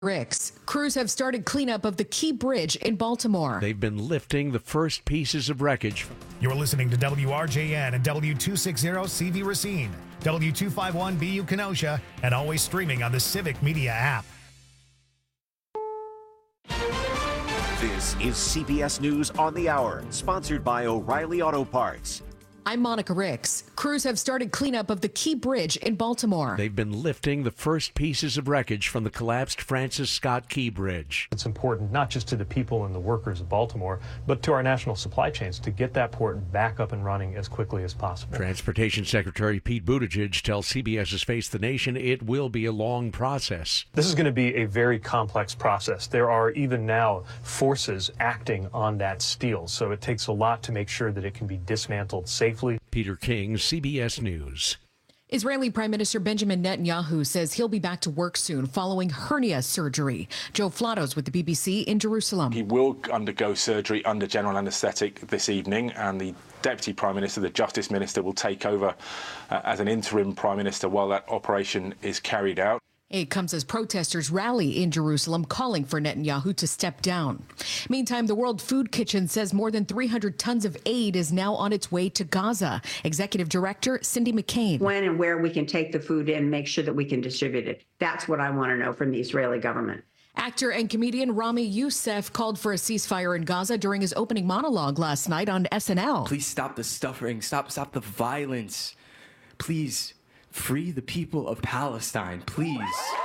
Ricks. Crews have started cleanup of the Key Bridge in Baltimore. They've been lifting the first pieces of wreckage. You're listening to WRJN and W260 CV Racine, W251 BU Kenosha, and always streaming on the Civic Media app. This is CBS News on the Hour, sponsored by O'Reilly Auto Parts. I'm Monica Ricks. Crews have started cleanup of the Key Bridge in Baltimore. They've been lifting the first pieces of wreckage from the collapsed Francis Scott Key Bridge. It's important not just to the people and the workers of Baltimore, but to our national supply chains to get that port back up and running as quickly as possible. Transportation Secretary Pete Buttigieg tells CBS's Face the Nation it will be a long process. This is going to be a very complex process. There are even now forces acting on that steel, so it takes a lot to make sure that it can be dismantled safely. Peter King, CBS News. Israeli Prime Minister Benjamin Netanyahu says he'll be back to work soon following hernia surgery. Joe Flatos with the BBC in Jerusalem. He will undergo surgery under general anaesthetic this evening, and the Deputy Prime Minister, the Justice Minister, will take over as an interim Prime Minister while that operation is carried out. It comes as protesters rally in Jerusalem calling for Netanyahu to step down. Meantime, the World Food Kitchen says more than 300 tons of aid is now on its way to Gaza. Executive Director Cindy McCain. When and where we can take the food and make sure that we can distribute it. That's what I want to know from the Israeli government. Actor and comedian Rami Youssef called for a ceasefire in Gaza during his opening monologue last night on SNL. Please stop the suffering, stop the violence. Please. Free the people of Palestine, please.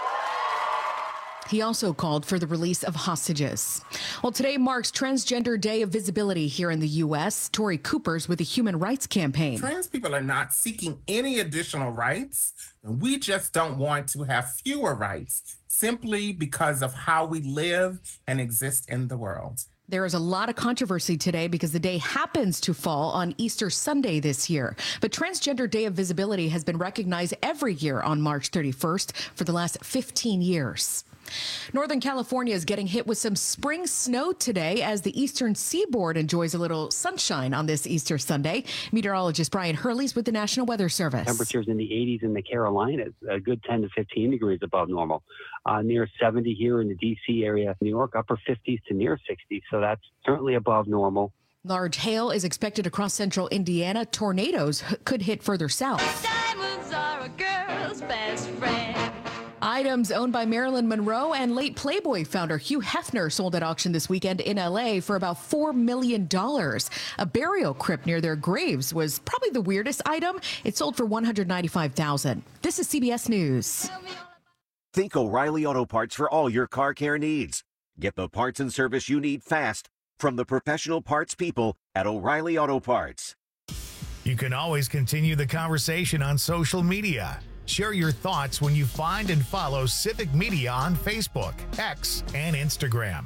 He also called for the release of hostages. Well, today marks Transgender Day of Visibility here in the U.S. Tori Cooper's with the Human Rights Campaign. Trans people are not seeking any additional rights. We just don't want to have fewer rights simply because of how we live and exist in the world. There is a lot of controversy today because the day happens to fall on Easter Sunday this year. But Transgender Day of Visibility has been recognized every year on March 31st for the last 15 years. Northern California is getting hit with some spring snow today as the eastern seaboard enjoys a little sunshine on this Easter Sunday. Meteorologist Brian Hurley's with the National Weather Service. Temperatures in the 80s in the Carolinas, a good 10 to 15 degrees above normal. Near 70 here in the D.C. area. New York, upper 50s to near 60s, so that's certainly above normal. Large hail is expected across central Indiana. Tornadoes could hit further south. Diamonds are a girl's best friend. Items owned by Marilyn Monroe and late Playboy founder Hugh Hefner sold at auction this weekend in L.A. for about $4 million. A burial crypt near their graves was probably the weirdest item. It sold for $195,000. This is CBS News. Think O'Reilly Auto Parts for all your car care needs. Get the parts and service you need fast from the professional parts people at O'Reilly Auto Parts. You can always continue the conversation on social media. Share your thoughts when you find and follow Civic Media on Facebook, X, and Instagram.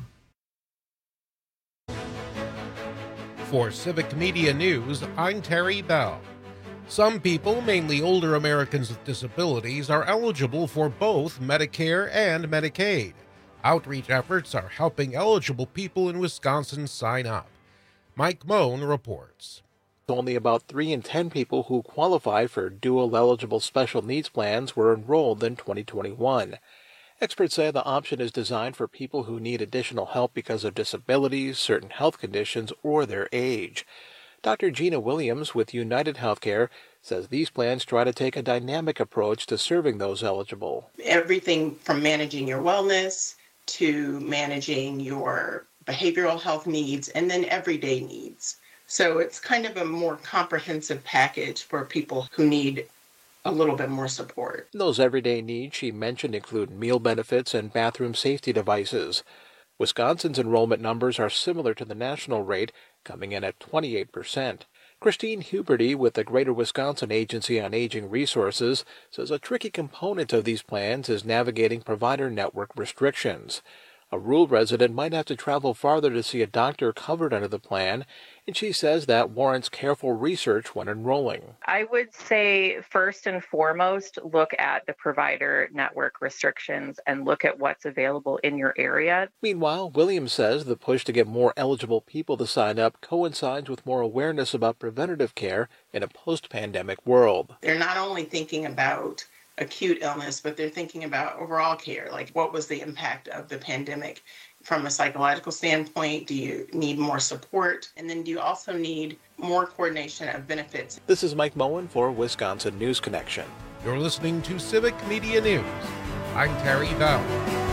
For Civic Media News, I'm Terry Bell. Some people, mainly older Americans with disabilities, are eligible for both Medicare and Medicaid. Outreach efforts are helping eligible people in Wisconsin sign up. Mike Moan reports. Only about 3 in 10 people who qualified for dual-eligible special needs plans were enrolled in 2021. Experts say the option is designed for people who need additional help because of disabilities, certain health conditions, or their age. Dr. Gina Williams with United Healthcare says these plans try to take a dynamic approach to serving those eligible. Everything from managing your wellness to managing your behavioral health needs and then everyday needs. So it's kind of a more comprehensive package for people who need a little bit more support. Those everyday needs she mentioned include meal benefits and bathroom safety devices. Wisconsin's enrollment numbers are similar to the national rate, coming in at 28%. Christine Huberty with the Greater Wisconsin Agency on Aging Resources says a tricky component of these plans is navigating provider network restrictions. A rural resident might have to travel farther to see a doctor covered under the plan, and she says that warrants careful research when enrolling. I would say first and foremost, look at the provider network restrictions and look at what's available in your area. Meanwhile, Williams says the push to get more eligible people to sign up coincides with more awareness about preventative care in a post-pandemic world. They're not only thinking about acute illness, but they're thinking about overall care. Like, what was the impact of the pandemic from a psychological standpoint? Do you need more support? And then do you also need more coordination of benefits? This is Mike Moen for Wisconsin News Connection. You're listening to Civic Media News. I'm Terry Bell.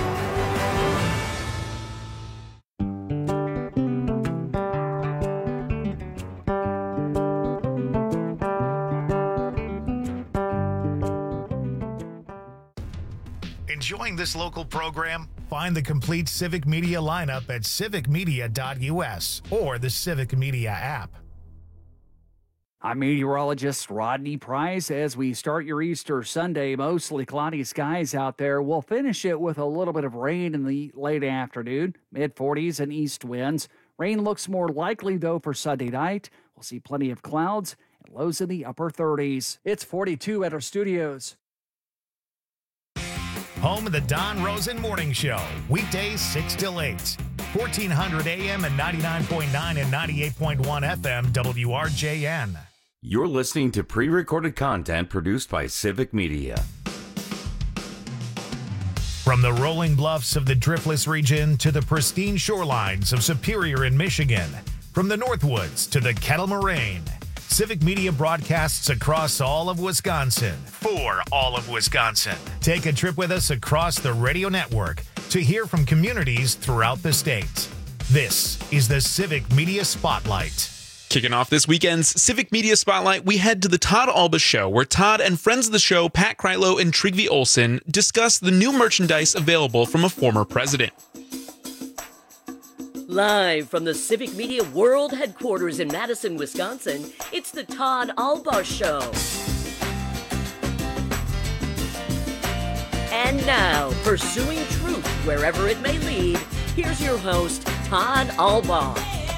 Enjoying this local program? Find the complete Civic Media lineup at civicmedia.us or the Civic Media app. I'm meteorologist Rodney Price. As we start your Easter Sunday, mostly cloudy skies out there. We'll finish it with a little bit of rain in the late afternoon, mid-40s and east winds. Rain looks more likely, though, for Sunday night. We'll see plenty of clouds and lows in the upper 30s. It's 42 at our studios. Home of the Don Rosen Morning Show, weekdays 6 till 8. 1400 AM and 99.9 and 98.1 FM WRJN. You're listening to pre-recorded content produced by Civic Media. From the rolling bluffs of the Driftless region to the pristine shorelines of Superior in Michigan, from the Northwoods to the Kettle Moraine, Civic Media broadcasts across all of Wisconsin for all of Wisconsin. Take a trip with us across the radio network to hear from communities throughout the state. This is the Civic Media Spotlight. Kicking off this weekend's Civic Media Spotlight, we head to the Todd Alba Show, where Todd and friends of the show, Pat Kreitlow and Trygve Olsen, discuss the new merchandise available from a former president. Live from the Civic Media World Headquarters in Madison, Wisconsin, it's the Todd Alba Show. And now, pursuing truth wherever it may lead, here's your host, Todd Alba.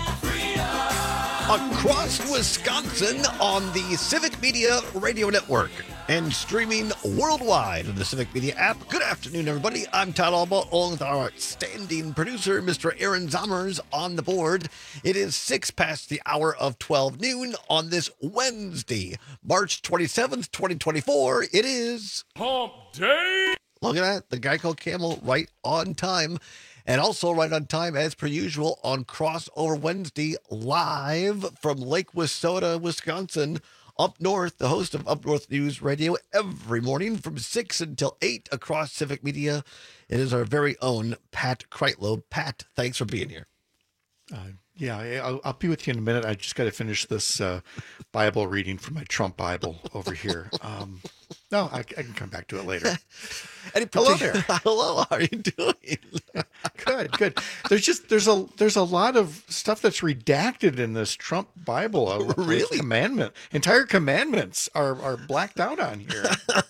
Across Wisconsin on the Civic Media Radio Network and streaming worldwide on the Civic Media app. Good afternoon, everybody. I'm Todd Alba, along with our outstanding producer, Mr. Aaron Zommers, on the board. It is 6 past the hour of 12 noon on this Wednesday, March 27th, 2024. It is Hump Day. Look at that. The Geico Camel right on time. And also right on time, as per usual, on Crossover Wednesday, live from Lake Wissota, Wisconsin, up north, the host of Up North News Radio every morning from 6 until 8 across Civic Media. It is our very own Pat Kreitlow. Pat, thanks for being here. Yeah, I'll be with you in a minute. I just got to finish this Bible reading from my Trump Bible over here. No, I can come back to it later. Hello there. Hello, how are you doing? Good. There's a lot of stuff that's redacted in this Trump Bible. Really? Entire commandments are blacked out on here.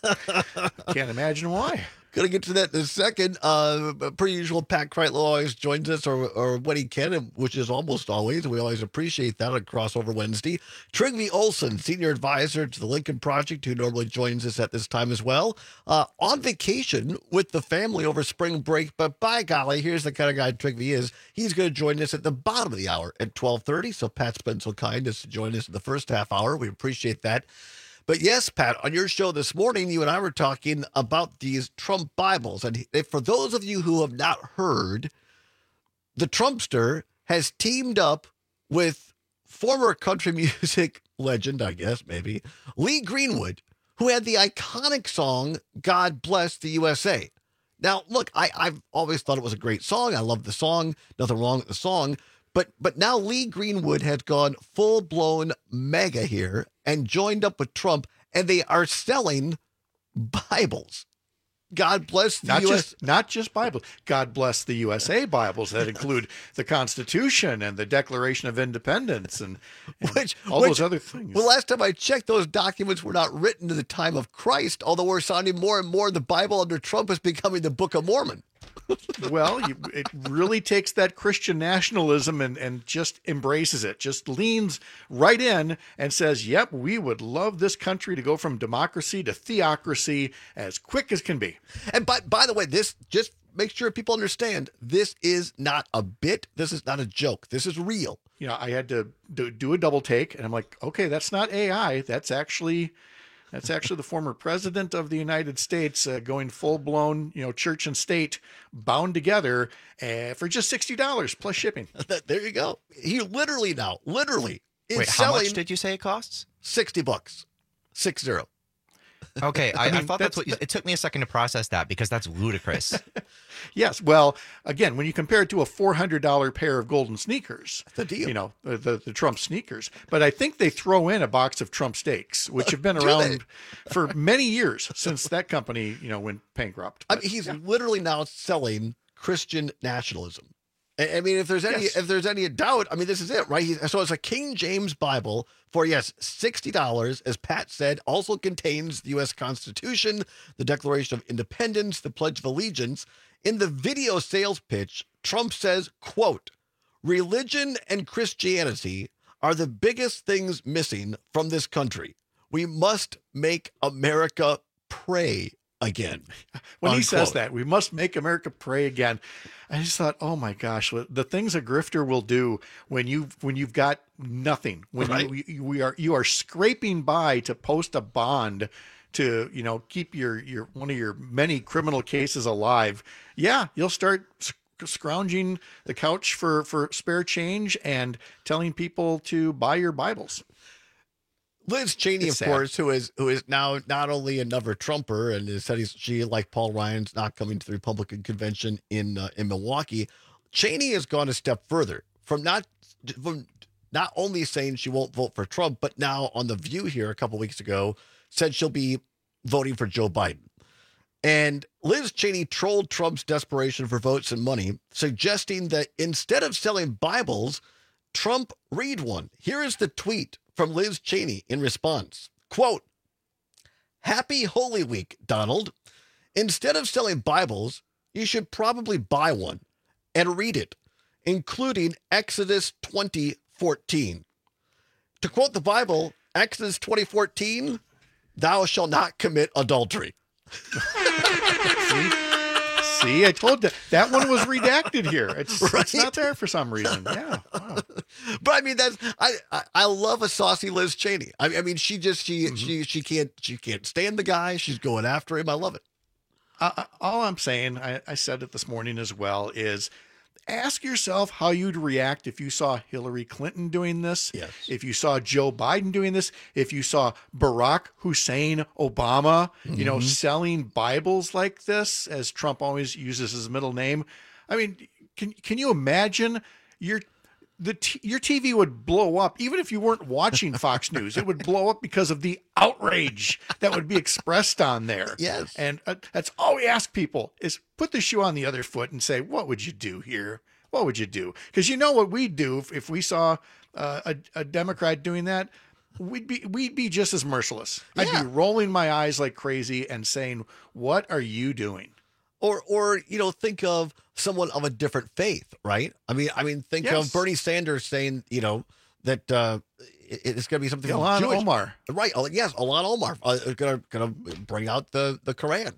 Can't imagine why. Going to get to that in a second. Per usual, Pat Kreitlow always joins us, or when he can, which is almost always. We always appreciate that on Crossover Wednesday. Trygve Olsen, Senior Advisor to the Lincoln Project, who normally joins us at this time as well. On vacation with the family over spring break, but by golly, here's the kind of guy Trygve is. He's going to join us at the bottom of the hour at 12:30, so Pat's been so kind as to join us in the first half hour. We appreciate that. But yes, Pat, on your show this morning, you and I were talking about these Trump Bibles. And for those of you who have not heard, the Trumpster has teamed up with former country music legend, I guess, maybe, Lee Greenwood, who had the iconic song, God Bless the USA. Now, look, I've always thought it was a great song. I love the song. Nothing wrong with the song. But now Lee Greenwood has gone full-blown mega here and joined up with Trump, and they are selling Bibles. God bless the U.S. Not just Bibles. God bless the USA Bibles that include the Constitution and the Declaration of Independence and those other things. Well, last time I checked, those documents were not written to the time of Christ, although we're sounding more and more the Bible under Trump is becoming the Book of Mormon. Well, it really takes that Christian nationalism and just embraces it, just leans right in and says, yep, we would love this country to go from democracy to theocracy as quick as can be. And by the way, this just make sure people understand, this is not a bit. This is not a joke. This is real. You know, I had to do a double take and I'm like, okay, that's not AI. That's actually That's actually the former president of the United States going full-blown, church and state bound together for just $60 plus shipping. There you go. He literally is Wait, how much did you say it costs? $60. 60. Okay, I thought that's what it took me a second to process that because that's ludicrous. Yes. Well, again, when you compare it to a $400 pair of golden sneakers, the deal, the Trump sneakers, but I think they throw in a box of Trump steaks, which have been around for many years since that company, went bankrupt. I mean, he's literally now selling Christian nationalism. I mean, if there's any doubt, I mean, this is it, right? So it's a King James Bible for, $60, as Pat said, also contains the U.S. Constitution, the Declaration of Independence, the Pledge of Allegiance. In the video sales pitch, Trump says, quote, "Religion and Christianity are the biggest things missing from this country. We must make America pray again." When he says that, we must make America pray again, I just thought, oh my gosh, the things a grifter will do when you've got nothing, when you are scraping by to post a bond to keep your one of your many criminal cases alive. Yeah, you'll start scrounging the couch for spare change and telling people to buy your Bibles. Liz Cheney, of course, who is now not only another Trumper and has said she, like Paul Ryan's, not coming to the Republican convention in Milwaukee. Cheney has gone a step further from not only saying she won't vote for Trump, but now on The View here a couple weeks ago said she'll be voting for Joe Biden. And Liz Cheney trolled Trump's desperation for votes and money, suggesting that instead of selling Bibles, Trump read one. Here is the tweet from Liz Cheney in response. Quote, "Happy Holy Week, Donald. Instead of selling Bibles, you should probably buy one and read it, including Exodus 20:14. To quote the Bible, Exodus 20:14, thou shalt not commit adultery." See, I told you that one was redacted here. It's not there for some reason. Yeah. Wow. But I mean, I love a saucy Liz Cheney. I mean, she can't stand the guy. She's going after him. I love it. All I'm saying, I said it this morning as well, is ask yourself how you'd react if you saw Hillary Clinton doing this, if you saw Joe Biden doing this, if you saw Barack Hussein Obama, selling Bibles like this, as Trump always uses his middle name. I mean, can you imagine your TV would blow up, even if you weren't watching Fox News. It would blow up because of the outrage that would be expressed on there. Yes. And that's all we ask people is put the shoe on the other foot and say, what would you do here? What would you do? Because you know what we'd do if we saw a Democrat doing that? We'd be just as merciless. Yeah. I'd be rolling my eyes like crazy and saying, what are you doing? Or think of someone of a different faith, right? I mean, think of Bernie Sanders saying, that it's going to be something. Ilhan Omar, right? Yes, Ilhan Omar going to bring out the Quran.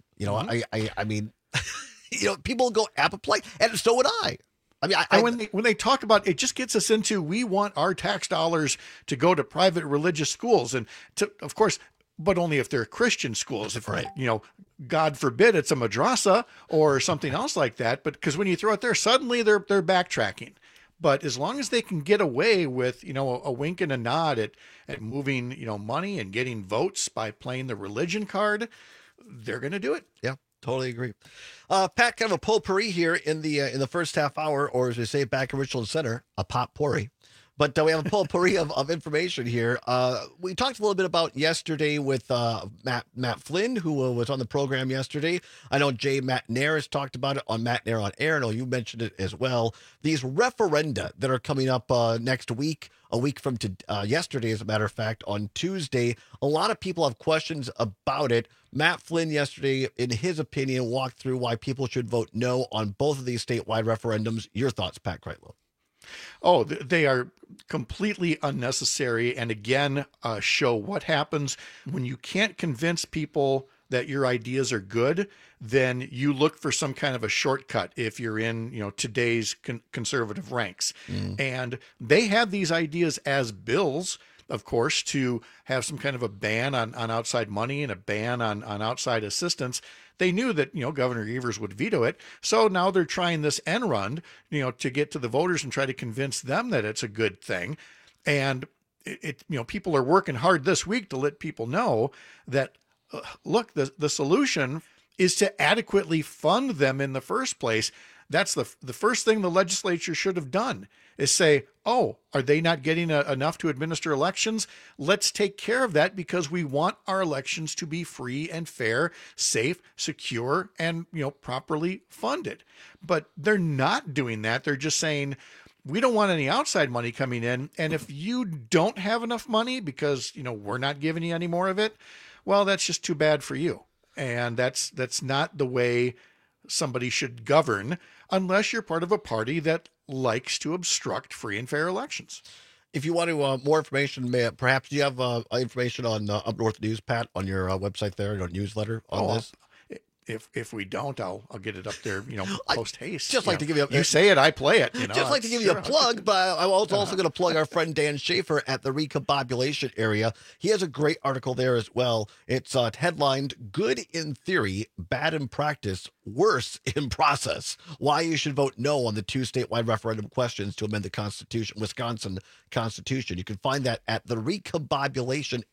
I mean, people go apoplectic, and so would I. I mean, when they talk about it, just gets us into we want our tax dollars to go to private religious schools, and of course. But only if they're Christian schools. If, God forbid it's a madrasa or something else like that. But because when you throw it there, suddenly they're backtracking. But as long as they can get away with, a wink and a nod at moving, money and getting votes by playing the religion card, they're going to do it. Yeah, totally agree. Pat, kind of a potpourri here in the first half hour, or as we say back in Richland Center, a potpourri. But we have a potpourri of information here. We talked a little bit about yesterday with Matt Flynn, who was on the program yesterday. I know Jay Matt Nair has talked about it on Matt Nair on Air. I know you mentioned it as well. These referenda that are coming up next week, a week from yesterday, as a matter of fact, on Tuesday. A lot of people have questions about it. Matt Flynn yesterday, in his opinion, walked through why people should vote no on both of these statewide referendums. Your thoughts, Pat Kreitlow? Oh, they are completely unnecessary. And again, show what happens when you can't convince people that your ideas are good, then you look for some kind of a shortcut if you're in, today's conservative ranks. And they have these ideas as bills. of course, to have some kind of a ban on outside money and a ban on outside assistance. They knew that, Governor Evers would veto it. So now they're trying this end run, to get to the voters and try to convince them that it's a good thing. And people are working hard this week to let people know that, look, the solution is to adequately fund them in the first place. That's the first thing the legislature should have done, is say, oh, are they not getting enough to administer elections? Let's take care of that, because we want our elections to be free and fair, safe, secure, and, properly funded. But they're not doing that. They're just saying, we don't want any outside money coming in. And if you don't have enough money because, we're not giving you any more of it, well, that's just too bad for you. And that's not the way somebody should govern, unless you're part of a party that likes to obstruct free and fair elections. If you want to more information, perhaps do you have information on Up North News, Pat, on your website there, your newsletter on this? If we don't, I'll get it up there, post haste. Just like to give you you say it, I play it. Just like to give you a plug, but I was also going to plug our friend Dan Schaefer at the Recombobulation Area. He has a great article there as well. It's headlined "Good in Theory, Bad in Practice, Worse in Process: Why You Should Vote No on the 2 statewide referendum questions to amend the Wisconsin Constitution." You can find that at the Recombobulation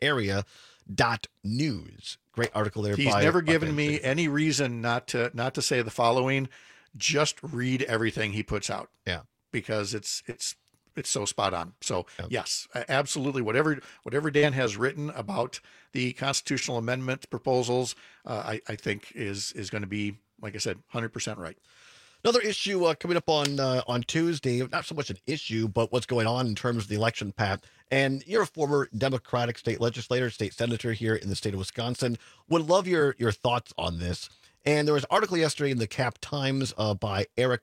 Area.news. Great article there. He's never given me any reason not to say the following. Just read everything he puts out. Yeah, because it's so spot on. So yes, absolutely. Whatever Dan has written about the constitutional amendment proposals, I think is going to be, like I said, 100% right. Another issue coming up on Tuesday, not so much an issue, but what's going on in terms of the election, Pat. And you're a former Democratic state legislator, state senator here in the state of Wisconsin. Would love your thoughts on this. And there was an article yesterday in the Cap Times by Aaron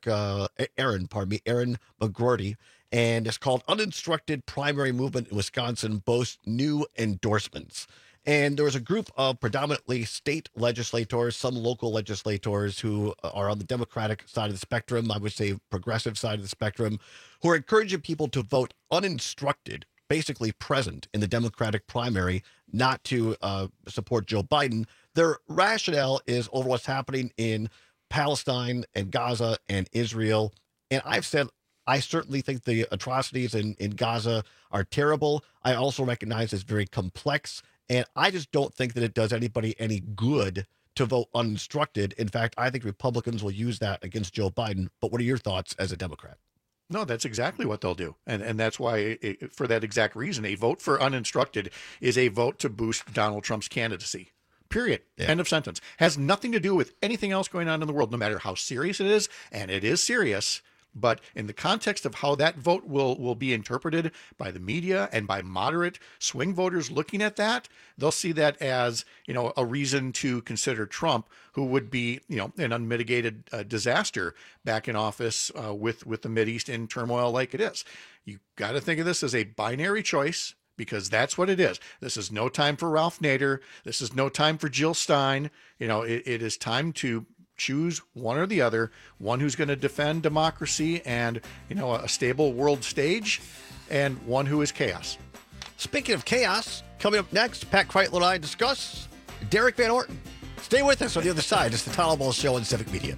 McGroarty, and it's called "Uninstructed Primary Movement in Wisconsin Boasts New Endorsements." And there was a group of predominantly state legislators, some local legislators who are on the Democratic side of the spectrum, I would say progressive side of the spectrum, who are encouraging people to vote uninstructed, basically present in the Democratic primary, not to support Joe Biden. Their rationale is over what's happening in Palestine and Gaza and Israel. And I've said, I certainly think the atrocities in Gaza are terrible. I also recognize it's very complex. And I just don't think that it does anybody any good to vote uninstructed. In fact, I think Republicans will use that against Joe Biden. But what are your thoughts as a Democrat? No, that's exactly what they'll do. And that's why, for that exact reason, a vote for uninstructed is a vote to boost Donald Trump's candidacy. Period. Yeah. End of sentence. Has nothing to do with anything else going on in the world, no matter how serious it is. And it is serious. But in the context of how that vote will be interpreted by the media and by moderate swing voters looking at that, they'll see that as, a reason to consider Trump, who would be, an unmitigated disaster back in office with the Mideast in turmoil like it is. You got to think of this as a binary choice, because that's what it is. This is no time for Ralph Nader. This is no time for Jill Stein. It is time to choose one or the other, one who's going to defend democracy and, a stable world stage, and one who is chaos. Speaking of chaos, coming up next, Pat Kreitlow and I discuss Derek Van Orton. Stay with us on the other side. It's the Todd Albaugh Show on Civic Media.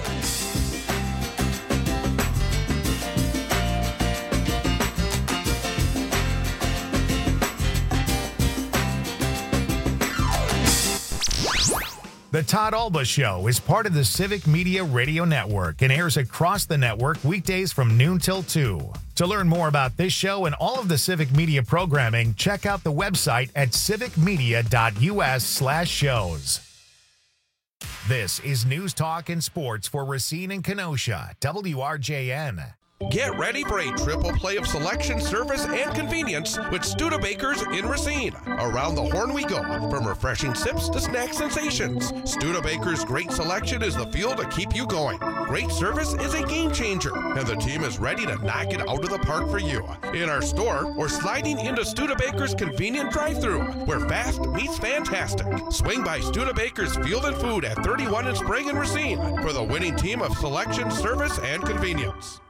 The Todd Albaugh Show is part of the Civic Media Radio Network and airs across the network weekdays from noon till 2. To learn more about this show and all of the Civic Media programming, check out the website at civicmedia.us/shows. This is News Talk and Sports for Racine and Kenosha, WRJN. Get ready for a triple play of selection, service, and convenience with Studebakers in Racine. Around the horn we go, from refreshing sips to snack sensations. Studebakers' great selection is the fuel to keep you going. Great service is a game changer, and the team is ready to knock it out of the park for you. In our store, or sliding into Studebakers' convenient drive-thru, where fast meets fantastic. Swing by Studebakers Field and Food at 31 and Spring in Racine for the winning team of selection, service, and convenience.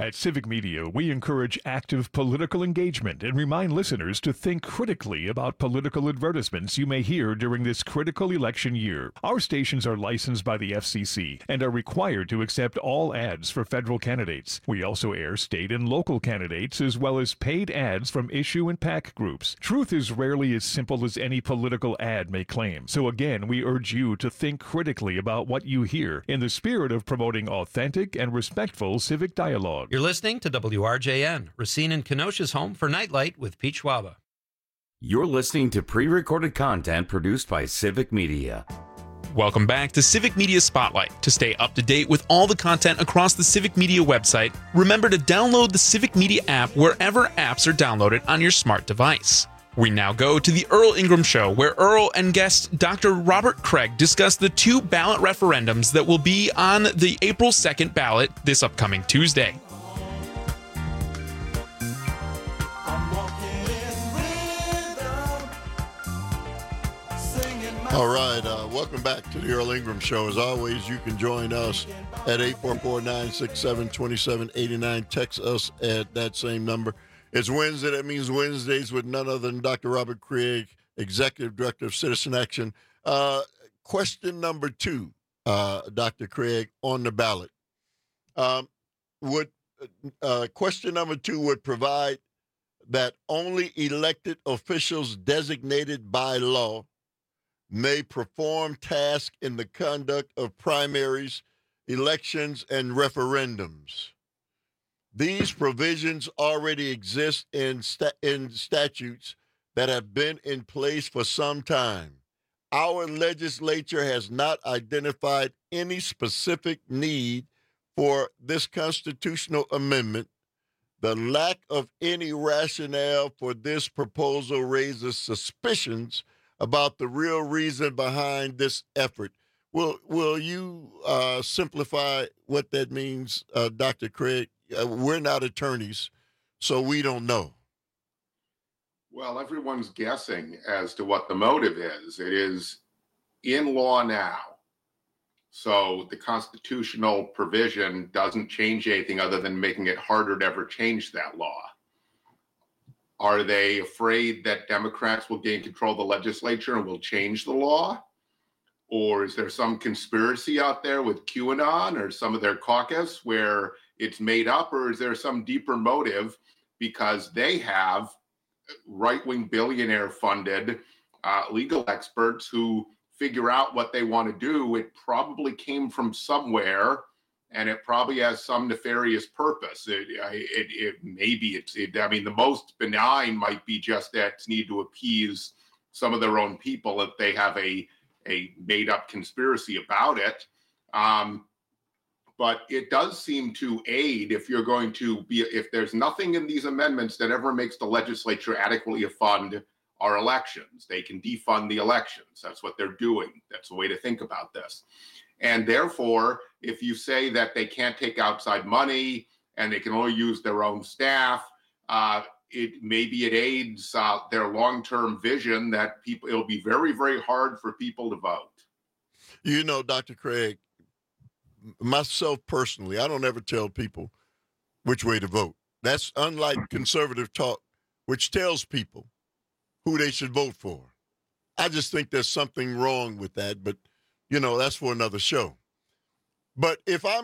At Civic Media, we encourage active political engagement and remind listeners to think critically about political advertisements you may hear during this critical election year. Our stations are licensed by the FCC and are required to accept all ads for federal candidates. We also air state and local candidates as well as paid ads from issue and PAC groups. Truth is rarely as simple as any political ad may claim. So again, we urge you to think critically about what you hear in the spirit of promoting authentic and respectful civic dialogue. You're listening to WRJN, Racine and Kenosha's home for Nightlight with Pete Schwaba. You're listening to pre-recorded content produced by Civic Media. Welcome back to Civic Media Spotlight. To stay up to date with all the content across the Civic Media website, remember to download the Civic Media app wherever apps are downloaded on your smart device. We now go to the Earl Ingram Show, where Earl and guest Dr. Robert Craig discuss the 2 ballot referendums that will be on the April 2nd ballot this upcoming Tuesday. All right, welcome back to the Earl Ingram Show. As always, you can join us at 844-967-2789. Text us at that same number. It's Wednesday. That means Wednesdays with none other than Dr. Robert Craig, Executive Director of Citizen Action. Question number 2, Dr. Craig, on the ballot. Question number 2 would provide that only elected officials designated by law may perform tasks in the conduct of primaries, elections, and referendums. These provisions already exist in statutes that have been in place for some time. Our legislature has not identified any specific need for this constitutional amendment. The lack of any rationale for this proposal raises suspicions about the real reason behind this effort. Will you simplify what that means, Dr. Craig? We're not attorneys, so we don't know. Well, everyone's guessing as to what the motive is. It is in law now. So the constitutional provision doesn't change anything other than making it harder to ever change that law. Are they afraid that Democrats will gain control of the legislature and will change the law? Or is there some conspiracy out there with QAnon or some of their caucus where it's made up? Or is there some deeper motive because they have right-wing billionaire funded legal experts who figure out what they want to do? It probably came from somewhere, and it probably has some nefarious purpose. The most benign might be just that it's need to appease some of their own people if they have a made-up conspiracy about it. But it does seem to aid if there's nothing in these amendments that ever makes the legislature adequately fund our elections. They can defund the elections. That's what they're doing. That's the way to think about this. And therefore, if you say that they can't take outside money and they can only use their own staff, it aids their long-term vision that it'll be very, very hard for people to vote. You know, Dr. Craig, myself personally, I don't ever tell people which way to vote. That's unlike conservative talk, which tells people who they should vote for. I just think there's something wrong with that, but that's for another show. But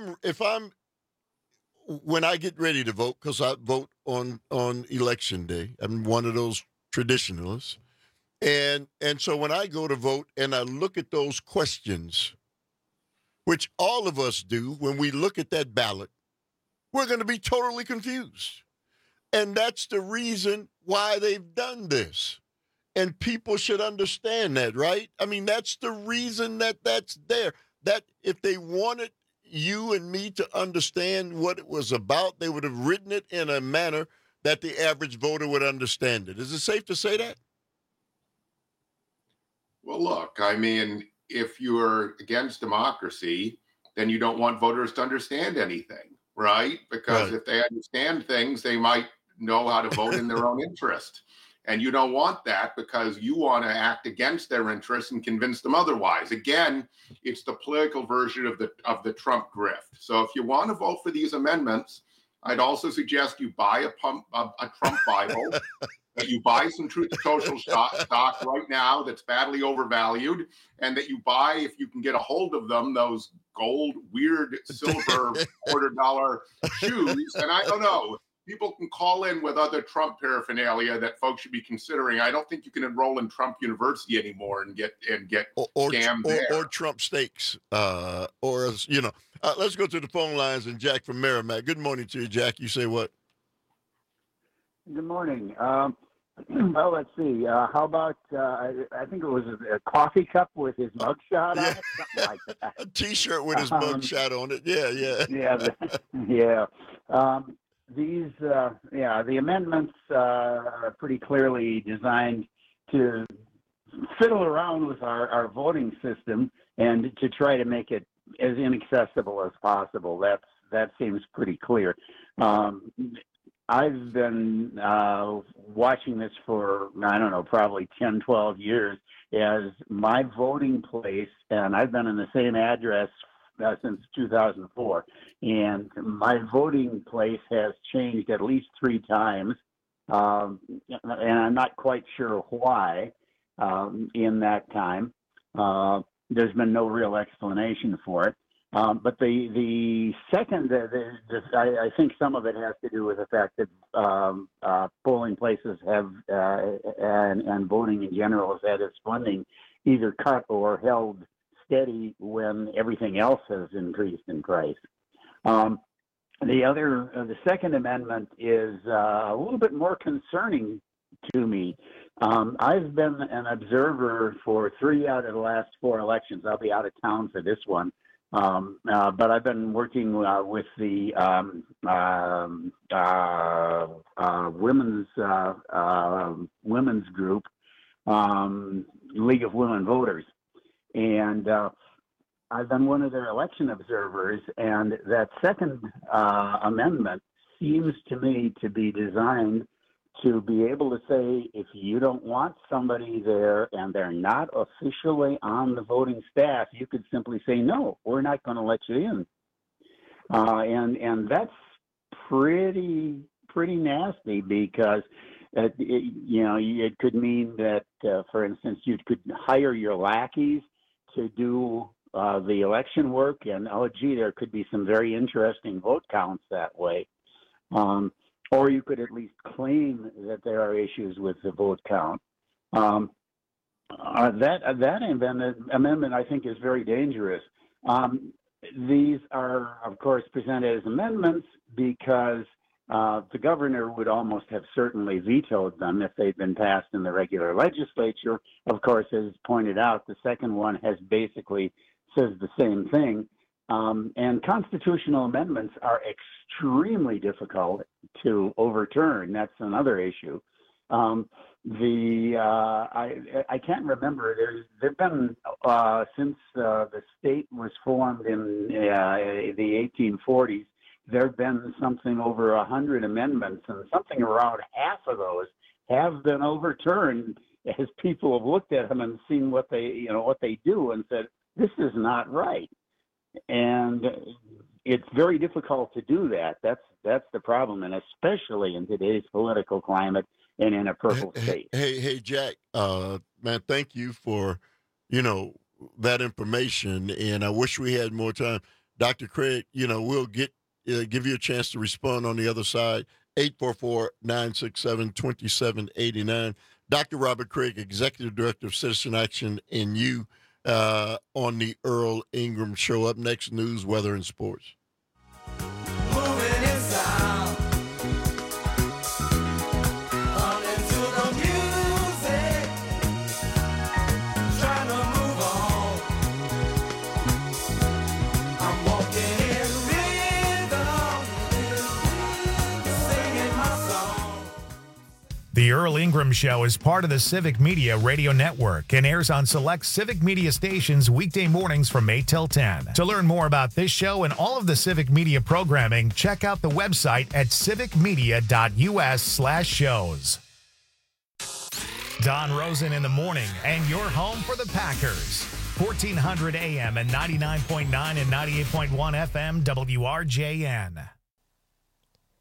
when I get ready to vote, because I vote on election day, I'm one of those traditionalists. And so when I go to vote and I look at those questions, which all of us do when we look at that ballot, we're going to be totally confused. And that's the reason why they've done this. And people should understand that, right? I mean, that's the reason that's there. That if they wanted you and me to understand what it was about, they would have written it in a manner that the average voter would understand it. Is it safe to say that? Well, look, I mean, if you're against democracy, then you don't want voters to understand anything, right? Because if they understand things, they might know how to vote in their own interest. And you don't want that because you want to act against their interests and convince them otherwise. Again, it's the political version of the Trump grift. So if you want to vote for these amendments, I'd also suggest you buy a Trump Bible, that you buy some Truth Social stock right now that's badly overvalued, and that you buy, if you can get a hold of them, those gold, weird, silver $quarter shoes. And I don't know. People can call in with other Trump paraphernalia that folks should be considering. I don't think you can enroll in Trump University anymore and get scammed there. Or Trump steaks, let's go to the phone lines. And Jack from Merrimack. Good morning to you, Jack. You say what? Good morning. Well, let's see. How about I think it was a coffee cup with his mugshot on it, something like that. A T-shirt with his mugshot on it. Yeah. The amendments are pretty clearly designed to fiddle around with our voting system and to try to make it as inaccessible as possible. That seems pretty clear. I've been watching this for, I don't know, probably 10, 12 years as my voting place, and I've been in the same address since 2004, and my voting place has changed at least 3 times, and I'm not quite sure why in that time. There's been no real explanation for it. But the second, I think some of it has to do with the fact that polling places have, and voting in general has had its funding either cut or held steady when everything else has increased in price. The second amendment is a little bit more concerning to me. I've been an observer for 3 out of the last 4 elections. I'll be out of town for this one. But I've been working with the women's group, League of Women Voters. And I've been one of their election observers, and that second amendment seems to me to be designed to be able to say, if you don't want somebody there and they're not officially on the voting staff, you could simply say, no, we're not going to let you in. And that's pretty nasty, because it could mean that, for instance, you could hire your lackeys to do the election work, and there could be some very interesting vote counts that way. Or you could at least claim that there are issues with the vote count. That amendment, I think, is very dangerous. These are, of course, presented as amendments because the governor would almost have certainly vetoed them if they'd been passed in the regular legislature. Of course, as pointed out, the second one basically says the same thing. And constitutional amendments are extremely difficult to overturn. That's another issue. I can't remember. There've been since the state was formed in the 1840s. There've been something over 100 amendments, and something around half of those have been overturned as people have looked at them and seen what they do and said, this is not right. And it's very difficult to do that. That's the problem, and especially in today's political climate and in a purple state. Hey, Jack, man, thank you for, that information, and I wish we had more time. Dr. Craig, we'll give you a chance to respond on the other side. 844-967-2789. Dr. Robert Craig, Executive Director of Citizen Action, and you on the Earl Ingram Show. Up next, news, weather, and sports. Moving inside. The Earl Ingram Show is part of the Civic Media Radio Network and airs on select Civic Media stations weekday mornings from 8 till 10. To learn more about this show and all of the Civic Media programming, check out the website at civicmedia.us/shows. Don Rosen in the morning, and your home for the Packers. 1400 AM and 99.9 and 98.1 FM WRJN.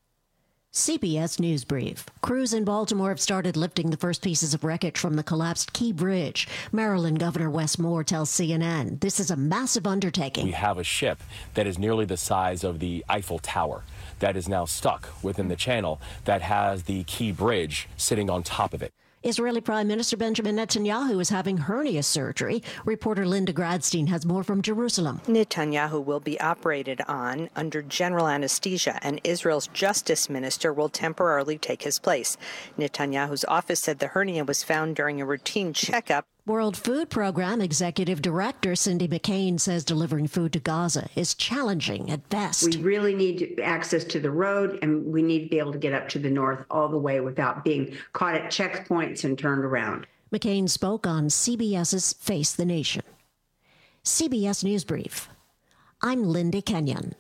CBS News Brief. Crews in Baltimore have started lifting the first pieces of wreckage from the collapsed Key Bridge. Maryland Governor Wes Moore tells CNN this is a massive undertaking. We have a ship that is nearly the size of the Eiffel Tower that is now stuck within the channel that has the Key Bridge sitting on top of it. Israeli Prime Minister Benjamin Netanyahu is having hernia surgery. Reporter Linda Gradstein has more from Jerusalem. Netanyahu will be operated on under general anesthesia, and Israel's justice minister will temporarily take his place. Netanyahu's office said the hernia was found during a routine checkup. World Food Program Executive Director Cindy McCain says delivering food to Gaza is challenging at best. We really need access to the road, and we need to be able to get up to the north all the way without being caught at checkpoints and turned around. McCain spoke on CBS's Face the Nation. CBS News Brief. I'm Linda Kenyon.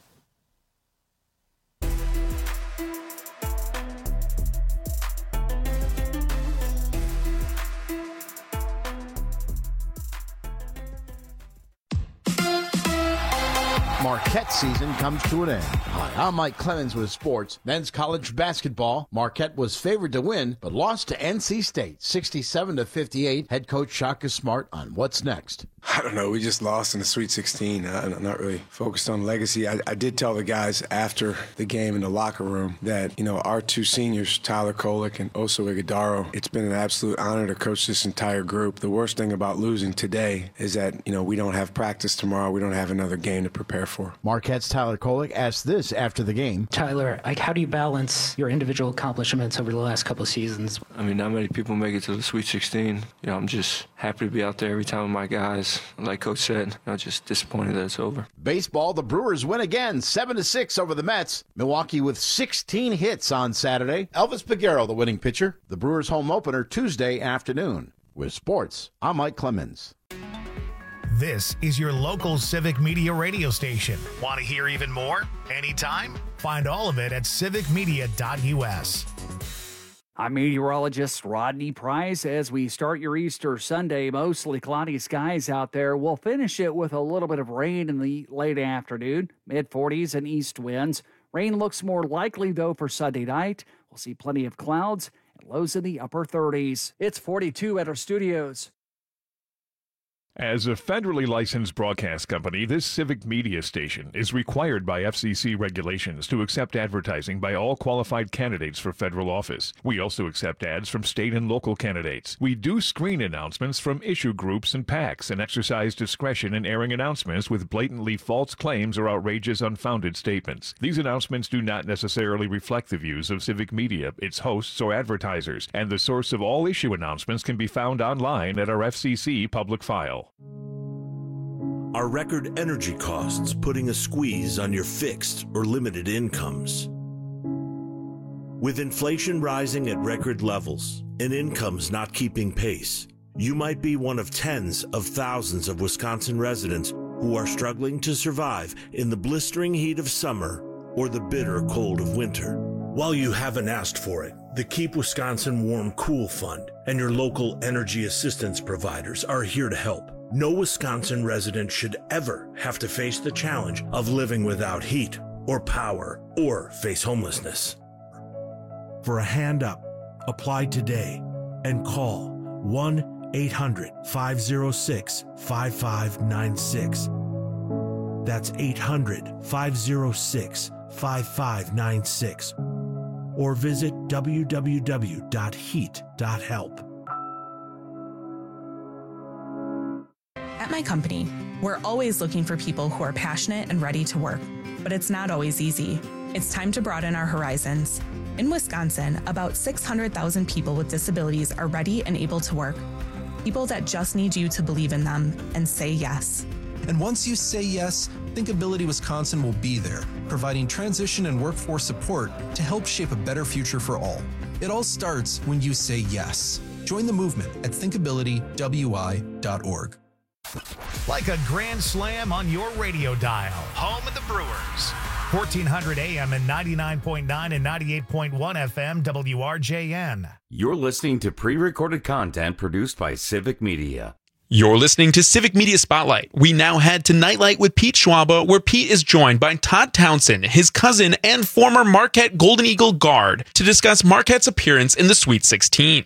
Marquette season comes to an end. Hi, I'm Mike Clemens with sports. Men's college basketball. Marquette was favored to win, but lost to NC State, 67-58. Head coach Shaka Smart on what's next. I don't know. We just lost in the Sweet 16. I'm not really focused on legacy. I did tell the guys after the game in the locker room that, our two seniors, Tyler Kolek and Oso Ighodaro, it's been an absolute honor to coach this entire group. The worst thing about losing today is that, we don't have practice tomorrow. We don't have another game to prepare for. Marquette's Tyler Kolek asked this after the game. Tyler, how do you balance your individual accomplishments over the last couple of seasons? Not many people make it to the Sweet 16. I'm just happy to be out there every time with my guys. Like Coach said, I'm just disappointed that it's over. Baseball, the Brewers win again, 7-6 over the Mets. Milwaukee with 16 hits on Saturday. Elvis Peguero, the winning pitcher. The Brewers home opener Tuesday afternoon. With sports, I'm Mike Clemens. This is your local Civic Media radio station. Want to hear even more? Anytime? Find all of it at civicmedia.us. I'm meteorologist Rodney Price. As we start your Easter Sunday, mostly cloudy skies out there. We'll finish it with a little bit of rain in the late afternoon, mid-40s and east winds. Rain looks more likely, though, for Sunday night. We'll see plenty of clouds and lows in the upper 30s. It's 42 at our studios. As a federally licensed broadcast company, this Civic Media station is required by FCC regulations to accept advertising by all qualified candidates for federal office. We also accept ads from state and local candidates. We do screen announcements from issue groups and PACs and exercise discretion in airing announcements with blatantly false claims or outrageous unfounded statements. These announcements do not necessarily reflect the views of Civic Media, its hosts, or advertisers, and the source of all issue announcements can be found online at our FCC public file. Are record energy costs putting a squeeze on your fixed or limited incomes? With inflation rising at record levels and incomes not keeping pace, you might be one of tens of thousands of Wisconsin residents who are struggling to survive in the blistering heat of summer or the bitter cold of winter. While you haven't asked for it, the Keep Wisconsin Warm Cool Fund and your local energy assistance providers are here to help. No Wisconsin resident should ever have to face the challenge of living without heat or power or face homelessness. For a hand up, apply today and call 1-800-506-5596. That's 800-506-5596. Or visit www.heat.help. At my company, we're always looking for people who are passionate and ready to work, but it's not always easy. It's time to broaden our horizons. In Wisconsin, about 600,000 people with disabilities are ready and able to work. People that just need you to believe in them and say yes. And once you say yes, Thinkability Wisconsin will be there, providing transition and workforce support to help shape a better future for all. It all starts when you say yes. Join the movement at thinkabilitywi.org. Like a grand slam on your radio dial. Home of the Brewers. 1400 AM and 99.9 and 98.1 FM WRJN. You're listening to pre-recorded content produced by Civic Media. You're listening to Civic Media Spotlight. We now head to Nightlight with Pete Schwaba, where Pete is joined by Todd Townsend, his cousin and former Marquette Golden Eagle guard, to discuss Marquette's appearance in the Sweet 16.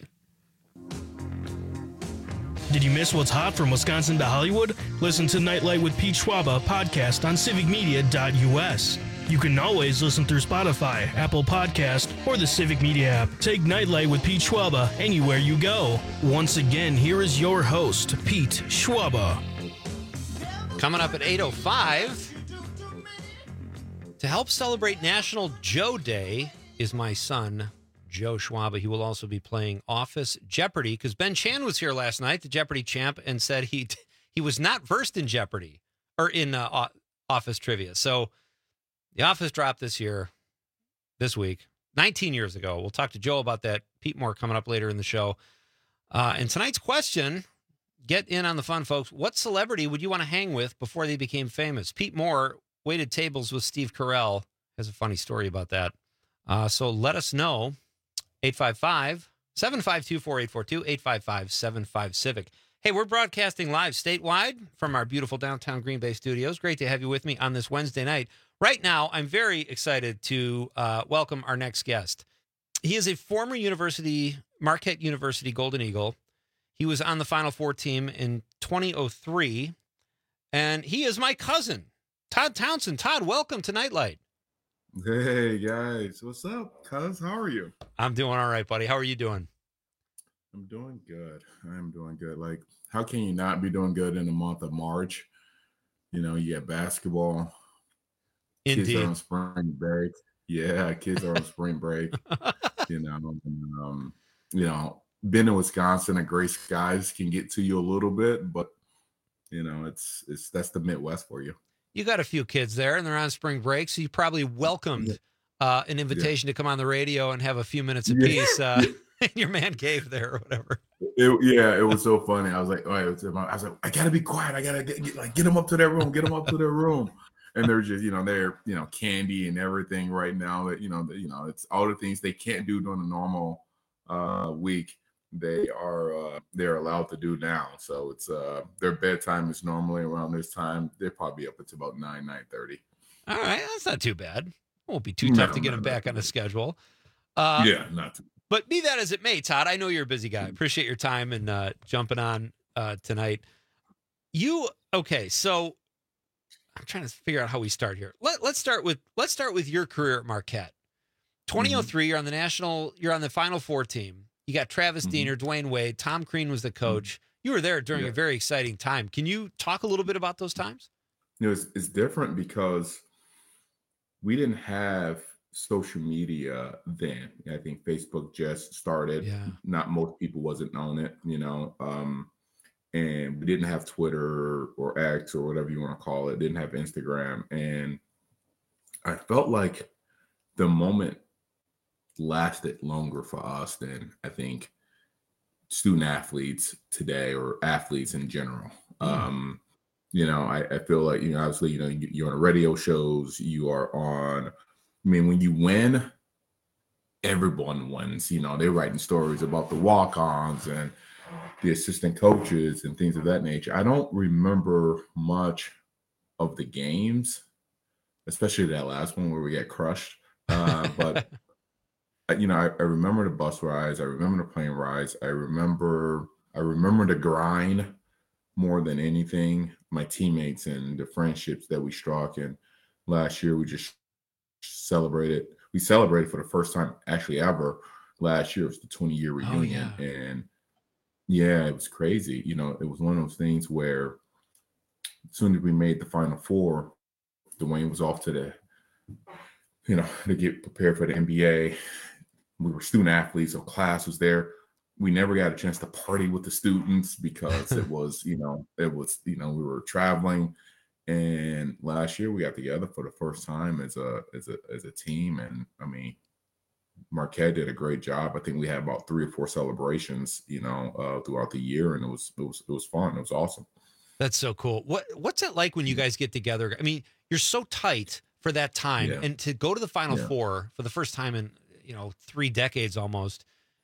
Did you miss what's hot from Wisconsin to Hollywood? Listen to Nightlight with Pete Schwaba podcast on civicmedia.us. You can always listen through Spotify, Apple Podcast, or the Civic Media app. Take Nightlight with Pete Schwaba anywhere you go. Once again, here is your host, Pete Schwaba. Coming up at 8:05, to help celebrate National Joe Day is my son, Joe Schwaba. He will also be playing Office Jeopardy, because Ben Chan was here last night, the Jeopardy champ, and said he was not versed in Jeopardy, or in Office trivia. So The Office dropped this week, 19 years ago. We'll talk to Joe about that. Pete Moore coming up later in the show. And tonight's question, get in on the fun, folks. What celebrity would you want to hang with before they became famous? Pete Moore waited tables with Steve Carell. Has a funny story about that. So let us know. 855-752-4842, 855-75-CIVIC. Hey, we're broadcasting live statewide from our beautiful downtown Green Bay studios. Great to have you with me on this Wednesday night. Right now, I'm very excited to welcome our next guest. He is a former Marquette University Golden Eagle. He was on the Final Four team in 2003, and he is my cousin, Todd Townsend. Todd, welcome to Nightlight. Hey, guys. What's up, cuz? How are you? I'm doing all right, buddy. How are you doing? I'm doing good. I'm doing good. Like, how can you not be doing good in the month of March? You know, you get basketball. Indeed. Kids are on spring break. Yeah, kids are on spring break. Being in Wisconsin and gray skies can get to you a little bit, but it's that's the Midwest for you. You got a few kids there, and they're on spring break, so you probably welcomed an invitation to come on the radio and have a few minutes apiece in your man cave there or whatever. It was so funny. I was like, I I gotta be quiet. I gotta get them up to their room. Get them up to their room. And they're just, they're candy and everything right now. That it's all the things they can't do during a normal week. They're allowed to do now. So it's their bedtime is normally around this time. They're probably up until about 9:30. All right, that's not too bad. It won't be too tough to get them back on a schedule. Not too. But be that as it may, Todd, I know you're a busy guy. Appreciate your time and jumping on tonight. So I'm trying to figure out how we start here. Let's start with your career at Marquette. 2003, you're on the Final Four team. You got Travis Diener, Dwayne Wade, Tom Crean was the coach. You were there during a very exciting time. Can you talk a little bit about those times? It's different because we didn't have social media then. I think Facebook just started. Yeah. Not most people wasn't on it, and we didn't have Twitter or X or whatever you want to call it. Didn't have Instagram. And I felt like the moment lasted longer for us than I think student athletes today or athletes in general. I feel like, obviously, you're on radio shows, you are on, when you win, everyone wins. They're writing stories about the walk-ons and the assistant coaches and things of that nature. I don't remember much of the games, especially that last one where we got crushed. But I remember the bus rides. I remember the plane rides. I remember the grind more than anything. My teammates and the friendships that we struck. And last year we just celebrated. We celebrated for the first time actually ever. Last year was the 20-year reunion. Oh, yeah. And it was crazy. It was one of those things where as soon as we made the Final Four, Dwayne was off to to get prepared for the NBA. We were student athletes, so class was there. We never got a chance to party with the students because it was, we were traveling. And last year we got together for the first time as a team. And Marquette did a great job. I think we had about 3 or 4 celebrations, throughout the year, and it was fun. It was awesome. That's so cool. What's it like when you guys get together? You're so tight for that time, and to go to the Final Four for the first time in 3 decades almost.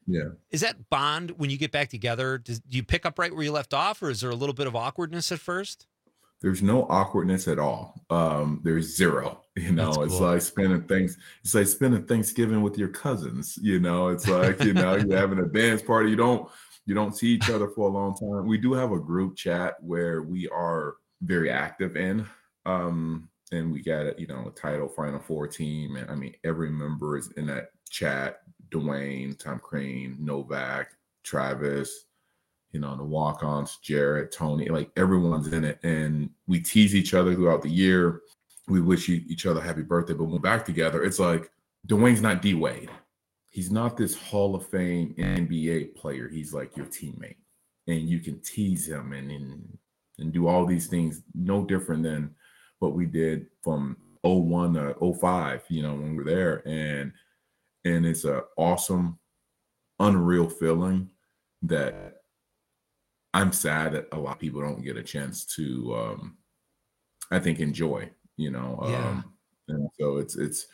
Yeah. Is that bond when you get back together? Do you pick up right where you left off, or is there a little bit of awkwardness at first? There's no awkwardness at all. There's zero. That's It's cool. like spending Thanksgiving with your cousins. It's like you're having a dance party. You don't see each other for a long time. We do have a group chat where we are very active in, and we got a title Final Four team, and I mean every member is in that chat. Dwayne, Tom Crean, Novak, Travis, the walk-ons, Jared, Tony, like everyone's in it. And we tease each other throughout the year. We wish each other happy birthday, but when we're back together, it's like Dwayne's not D Wade. He's not this Hall of Fame NBA player. He's like your teammate. And you can tease him and do all these things, no different than what we did from 01 to 05, when we were there. And it's an awesome, unreal feeling that I'm sad that a lot of people don't get a chance to, I think, enjoy. Yeah. And so it's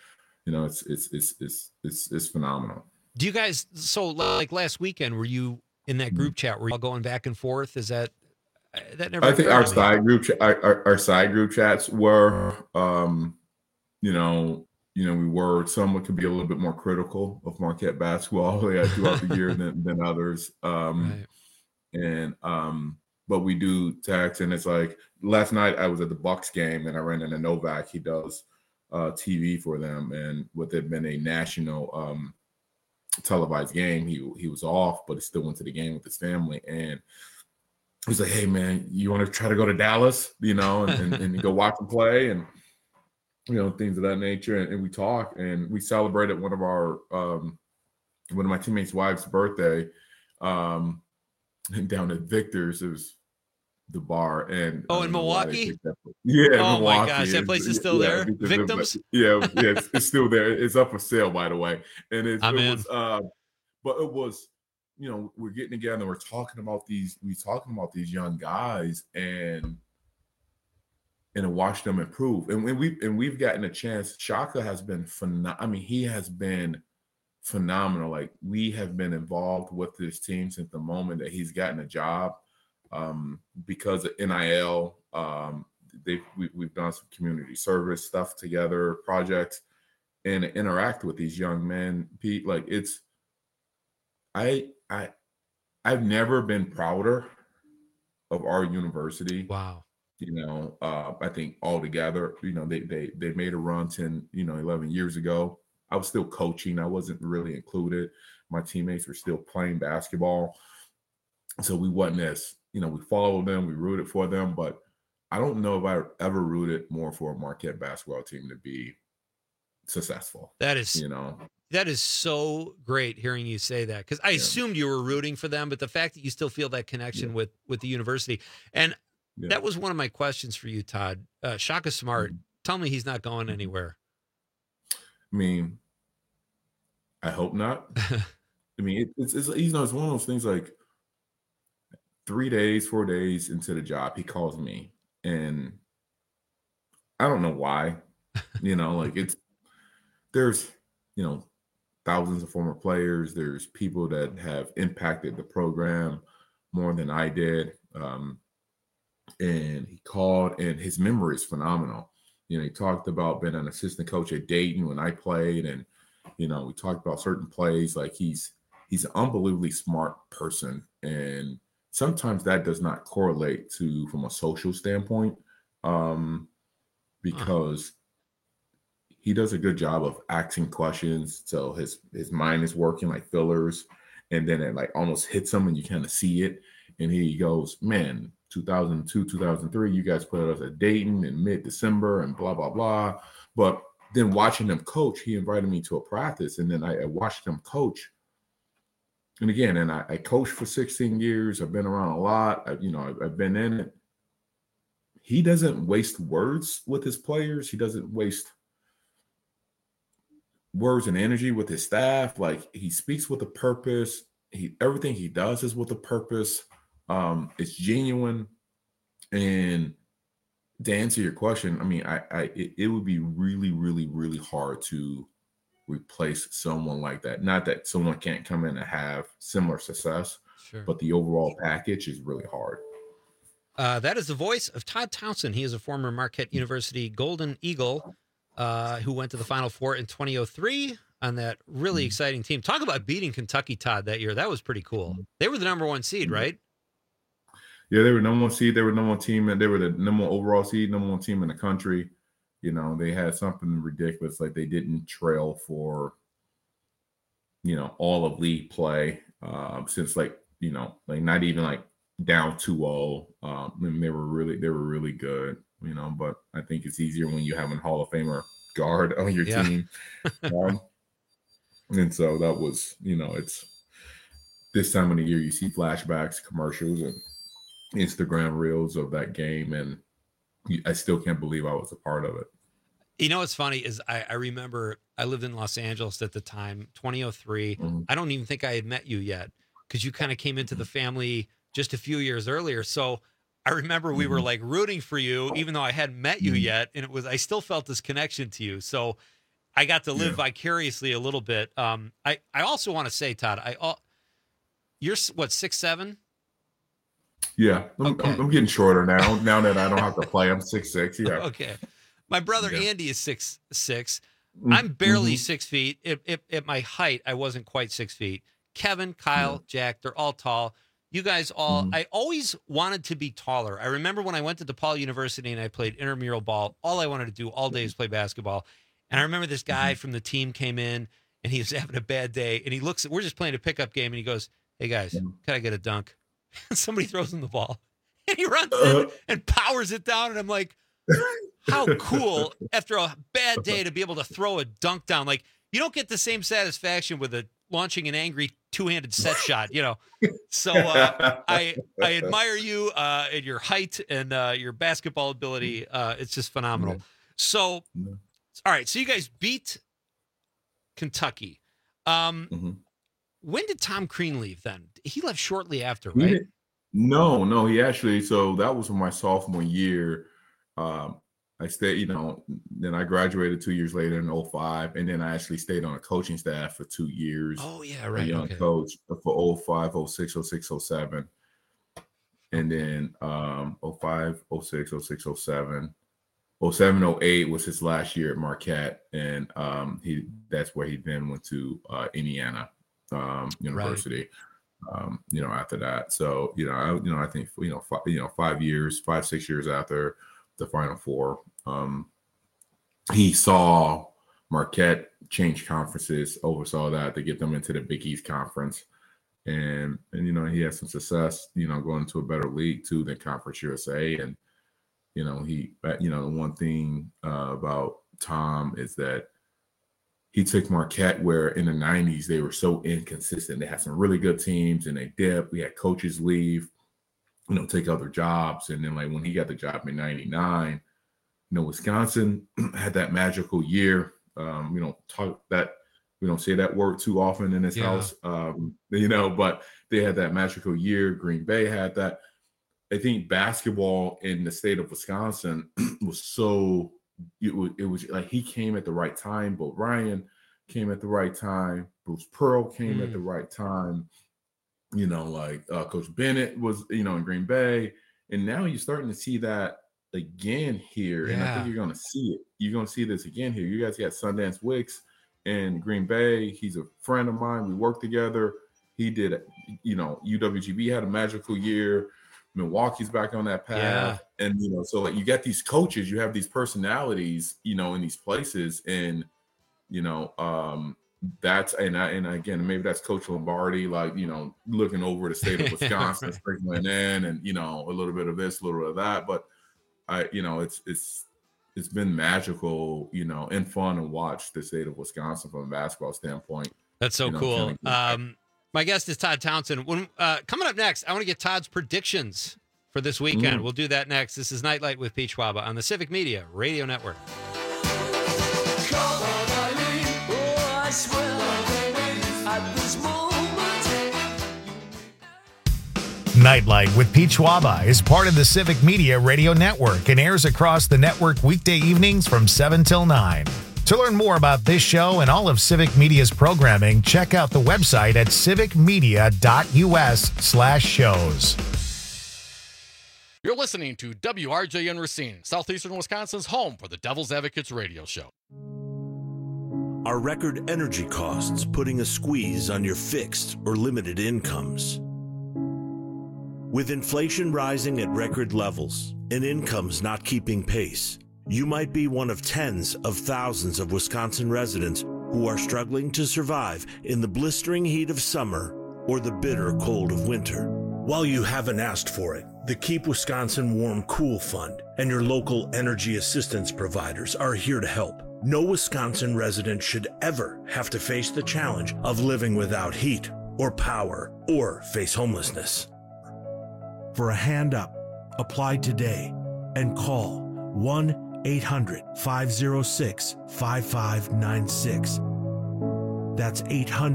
phenomenal. Do you guys? So like last weekend, were you in that group chat? Were you all going back and forth? Is that never? I think our occurred to me. our side group chats were, we were somewhat could be a little bit more critical of Marquette basketball throughout the year than others. Right. And but we do text, and it's like last night I was at the Bucks game and I ran into Novak. He does TV for them, and with it been a national televised game, he was off, but he still went to the game with his family. And he's like, "Hey man, you want to try to go to Dallas, and go watch him play, and things of that nature." And we talk, and we celebrated one of my teammates' wife's birthday. And down at Victor's, it was the bar, and in Milwaukee. Yeah. Oh Milwaukee. my gosh, that place is still there. Victims. It's still there. It's up for sale, by the way. And it was, but it was, we're getting together and we're talking about these young guys and watch them improve. And we've gotten a chance. Shaka has been phenomenal. I mean, he has been phenomenal. Like, we have been involved with this team since the moment that he's gotten a job, because of NIL. We've done some community service stuff together, projects, and interact with these young men. Pete, like, it's I've never been prouder of our university. Wow. I think altogether, they made a run 10, 11 years ago. I was still coaching. I wasn't really included. My teammates were still playing basketball. So we wasn't as, we followed them, we rooted for them, but I don't know if I ever rooted more for a Marquette basketball team to be successful. That is so great hearing you say that, because I assumed you were rooting for them, but the fact that you still feel that connection with the university. And that was one of my questions for you, Todd. Shaka Smart, tell me he's not going anywhere. I mean, I hope not. I mean, it's one of those things, like 4 days into the job, he calls me, and I don't know why. There's thousands of former players. There's people that have impacted the program more than I did. And he called, and his memory is phenomenal. He talked about being an assistant coach at Dayton when I played, and we talked about certain plays. Like, he's an unbelievably smart person, and sometimes that does not correlate from a social standpoint, because he does a good job of asking questions, so his mind is working like fillers, and then it like almost hits him, and you kind of see it, and he goes, "Man, 2002, 2003, you guys put us at Dayton in mid-December and blah, blah, blah." But then watching them coach, he invited me to a practice, and then I watched them coach. And again, I coached for 16 years. I've been around a lot. I've been in it. He doesn't waste words with his players. He doesn't waste words and energy with his staff. Like, he speaks with a purpose. Everything he does is with a purpose. It's genuine. And to answer your question, I mean, it would be really, really, really hard to replace someone like that. Not that someone can't come in and have similar success, Sure. but the overall package is really hard. That is the voice of Todd Townsend. He is a former Marquette University Golden Eagle who went to the Final Four in 2003 on that really exciting team. Talk about beating Kentucky, Todd, that year. That was pretty cool. They were the number 1 seed, right? Yeah, they were number 1 seed. They were number 1 team, and they were the number 1 overall seed, number 1 team in the country. You know, they had something ridiculous. Like, they didn't trail for, you know, all of league play since, like, you know, like not even like down 2-0. And they were really good, you know, but I think it's easier when you have a Hall of Famer guard on your team. And so that was, you know, it's this time of the year you see flashbacks, commercials, and Instagram reels of that game, and I still can't believe I was a part of it. You know what's funny is I remember I lived in Los Angeles at the time, 2003. I don't even think I had met you yet because you kind of came into the family just a few years earlier. So I remember we were like rooting for you, even though I hadn't met you yet, and I still felt this connection to you. So I got to live vicariously a little bit. I also want to say, Todd, you're what, 6'7"? Yeah, I'm getting shorter now. Now that I don't have to play, I'm 6'6". Yeah. Okay. My brother Andy is 6'6". I'm barely 6 feet. At my height, I wasn't quite 6 feet. Kevin, Kyle, Jack, they're all tall. You guys all, I always wanted to be taller. I remember when I went to DePaul University and I played intramural ball, all I wanted to do all day is play basketball. And I remember this guy from the team came in and he was having a bad day. And he looks, we're just playing a pickup game, and he goes, "Hey guys, can I get a dunk?" Somebody throws him the ball and he runs in and powers it down. And I'm like, how cool after a bad day to be able to throw a dunk down. Like, you don't get the same satisfaction with launching an angry two-handed set shot, you know? So I admire you and your height and your basketball ability. It's just phenomenal. So, all right. So you guys beat Kentucky. When did Tom Crean leave then? He left shortly after, right? No, he actually, so that was my sophomore year. I stayed, you know, then I graduated 2 years later in 2005, and then I actually stayed on a coaching staff for 2 years. Oh, yeah, right. A young coach for 2005, 2006, 2006, 2007. And then 2005, 2006, 2006, 2007. 2007, 2008 was his last year at Marquette, and that's where he then went to Indiana University. You know, after that, so I think 5, 6 years after the Final Four, he saw Marquette change conferences, oversaw that to get them into the Big East Conference, and you know, he had some success, you know, going to a better league too than Conference USA, and you know, the one thing about Tom is that he took Marquette where in the 90s they were so inconsistent. They had some really good teams and they dipped. We had coaches leave, you know, take other jobs. And then like when he got the job in 99, you know, Wisconsin had that magical year. We don't say that word too often in this house, you know, but they had that magical year. Green Bay had that. I think basketball in the state of Wisconsin was so, it was like he came at the right time. Bo Ryan came at the right time. Bruce Pearl came at the right time. You know, like Coach Bennett was, you know, in Green Bay. And now you're starting to see that again here. And I think you're going to see it. You're going to see this again here. You guys got Sundance Wicks in Green Bay. He's a friend of mine. We worked together. He did, you know, UWGB had a magical year. Milwaukee's back on that path. And, you know, so like you got these coaches, you have these personalities, you know, in these places. And, you know, that's, and again, maybe that's Coach Lombardi, like, you know, looking over the state of Wisconsin, sprinkling in and, you know, a little bit of this, a little bit of that. But you know, it's been magical, you know, and fun to watch the state of Wisconsin from a basketball standpoint. That's so cool. My guest is Todd Townsend. When coming up next, I want to get Todd's predictions for this weekend. We'll do that next. This is Nightlight with Pete Schwaba on the Civic Media Radio Network. Nightlight with Pete Schwaba is part of the Civic Media Radio Network and airs across the network weekday evenings from 7 till 9. To To learn more about this show and all of Civic Media's programming, check out the website at civicmedia.us/shows. You're listening to WRJN Racine, Southeastern Wisconsin's home for the Devil's Advocates radio show. Are record energy costs putting a squeeze on your fixed or limited incomes? With inflation rising at record levels and incomes not keeping pace, you might be one of tens of thousands of Wisconsin residents who are struggling to survive in the blistering heat of summer or the bitter cold of winter. While you haven't asked for it, the Keep Wisconsin Warm Cool Fund and your local energy assistance providers are here to help. No Wisconsin resident should ever have to face the challenge of living without heat or power or face homelessness. For a hand up, apply today and call 1-800-506-5596. That's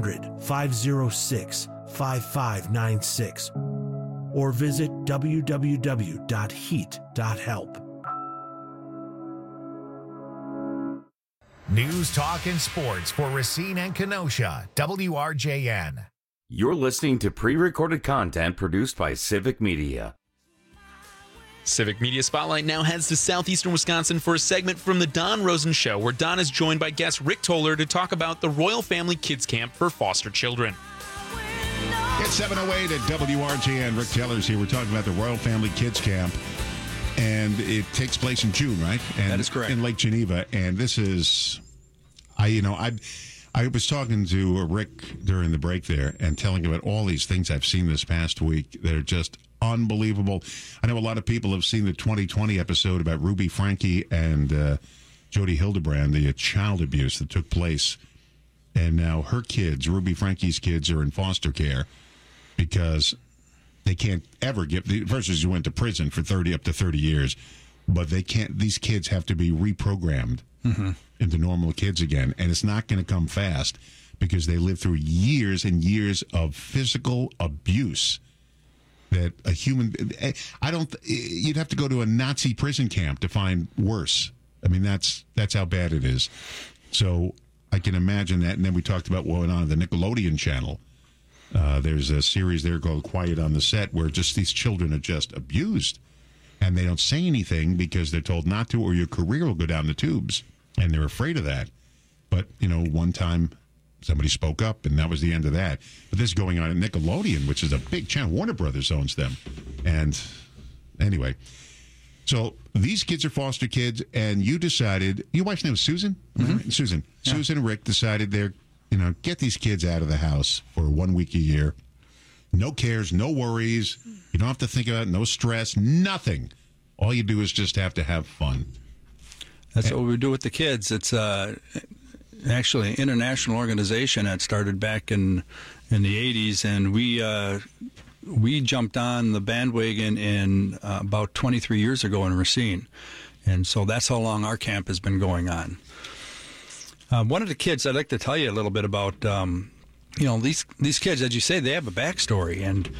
800-506-5596. Or visit www.heat.help. News, talk, and sports for Racine and Kenosha, WRJN. You're listening to pre-recorded content produced by Civic Media. Civic Media Spotlight now heads to southeastern Wisconsin for a segment from the Don Rosen Show, where Don is joined by guest Rick Toller to talk about the Royal Family Kids Camp for foster children. It's 7:08 at WRJN. Rick Teller's here. We're talking about the Royal Family Kids Camp, and it takes place in June, right? And that is correct. In Lake Geneva, and this is, I was talking to Rick during the break there and telling him about all these things I've seen this past week that are just unbelievable. I know a lot of people have seen the 2020 episode about Ruby Franke and Jody Hildebrand, the child abuse that took place, and now her kids, Ruby Franke's kids, are in foster care because they can't ever get, versus you went to prison for up to 30 years, but they can't, these kids have to be reprogrammed into normal kids again, and it's not going to come fast because they live through years and years of physical abuse that a human, you'd have to go to a Nazi prison camp to find worse. I mean, that's how bad it is. So I can imagine that. And then we talked about what went on the Nickelodeon channel. There's a series there called Quiet on the Set where just these children are just abused. And they don't say anything because they're told not to, or your career will go down the tubes. And they're afraid of that. But, one time somebody spoke up, and that was the end of that. But this is going on at Nickelodeon, which is a big channel. Warner Brothers owns them. And anyway, so these kids are foster kids, and you decided, your wife's name was Susan? Mm-hmm. Susan. Yeah. Susan and Rick decided get these kids out of the house for 1 week a year. No cares, no worries. You don't have to think about it, no stress, nothing. All you do is just have to have fun. That's what we do with the kids. It's actually an international organization that started back in the 80s, and we jumped on the bandwagon in about 23 years ago in Racine. And so that's how long our camp has been going on. One of the kids I'd like to tell you a little bit about, these kids, as you say, they have a backstory, and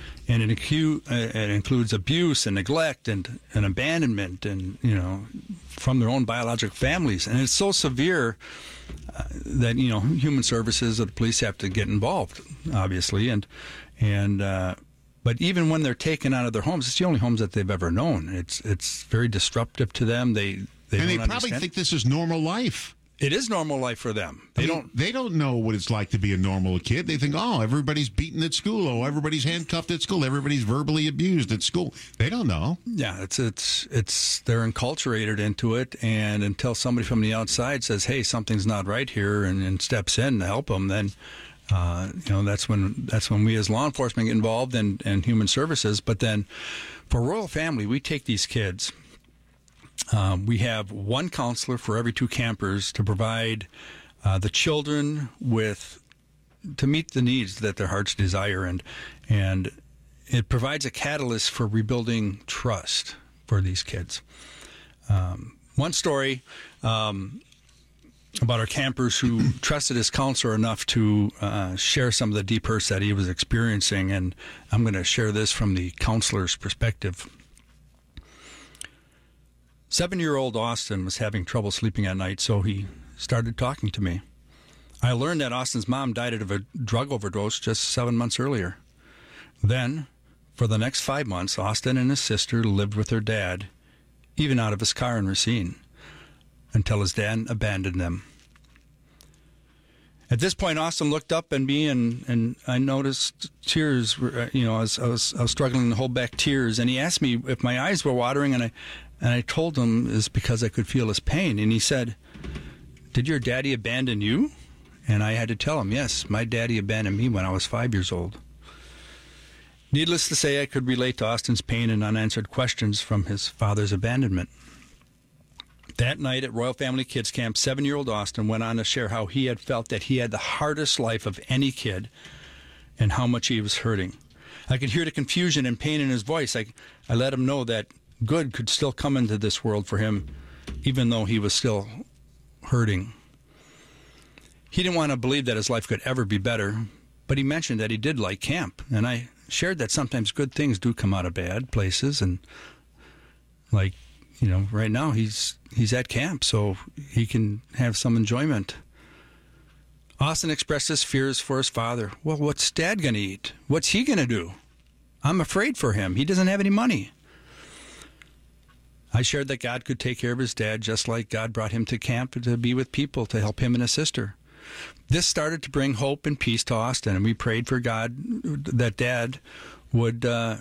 it includes abuse and neglect and abandonment and, from their own biological families. And it's so severe that, human services or the police have to get involved, obviously. But even when they're taken out of their homes, it's the only homes that they've ever known. It's very disruptive to them. They probably think this is normal life. It is normal life for them. They don't know what it's like to be a normal kid. They think, everybody's beaten at school. Oh, everybody's handcuffed at school. Everybody's verbally abused at school. They don't know. Yeah, it's they're enculturated into it, and until somebody from the outside says, "Hey, something's not right here," and steps in to help them, then that's when we as law enforcement get involved and human services. But then, for Royal Family, we take these kids. We have one counselor for every 2 campers to provide the children to meet the needs that their hearts desire, and it provides a catalyst for rebuilding trust for these kids. One story about our campers who trusted his counselor enough to share some of the deep hurts that he was experiencing, and I'm going to share this from the counselor's perspective. 7-year-old Austin was having trouble sleeping at night, so he started talking to me. I learned that Austin's mom died of a drug overdose just 7 months earlier. Then, for the next 5 months, Austin and his sister lived with their dad, even out of his car in Racine, until his dad abandoned them. At this point, Austin looked up at me, and I noticed tears. I was struggling to hold back tears, and he asked me if my eyes were watering, and I told him it's because I could feel his pain. And he said, "Did your daddy abandon you?" And I had to tell him, yes, my daddy abandoned me when I was 5 years old. Needless to say, I could relate to Austin's pain and unanswered questions from his father's abandonment. That night at Royal Family Kids Camp, 7-year-old Austin went on to share how he had felt that he had the hardest life of any kid and how much he was hurting. I could hear the confusion and pain in his voice. I let him know that good could still come into this world for him, even though he was still hurting. He didn't want to believe that his life could ever be better, but he mentioned that he did like camp, and I shared that sometimes good things do come out of bad places, and right now he's at camp, so he can have some enjoyment. Austin expressed his fears for his father. Well, what's Dad going to eat? What's he going to do? I'm afraid for him. He doesn't have any money. I shared that God could take care of his dad just like God brought him to camp to be with people to help him and his sister. This started to bring hope and peace to Austin, and we prayed for God that Dad would, that